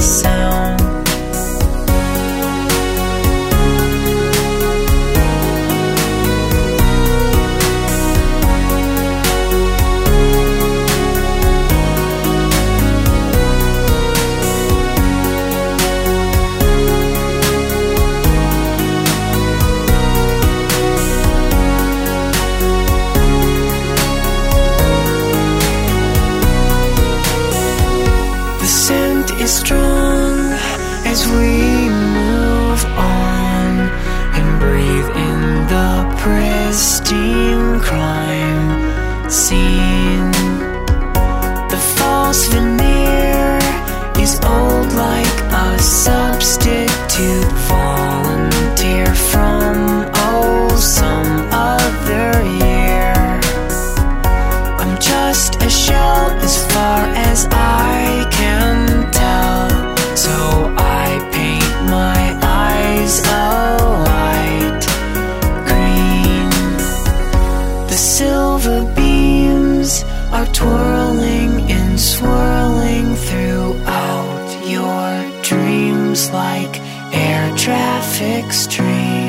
sound. Is strong as we move on and breathe in the pristine crime scene. The false veneer is old like a substitute volunteer from some other year. I'm just a shell as far as I can tell, so I paint my eyes a light green. The silver beams are twirling and swirling throughout your dreams like air traffic streams.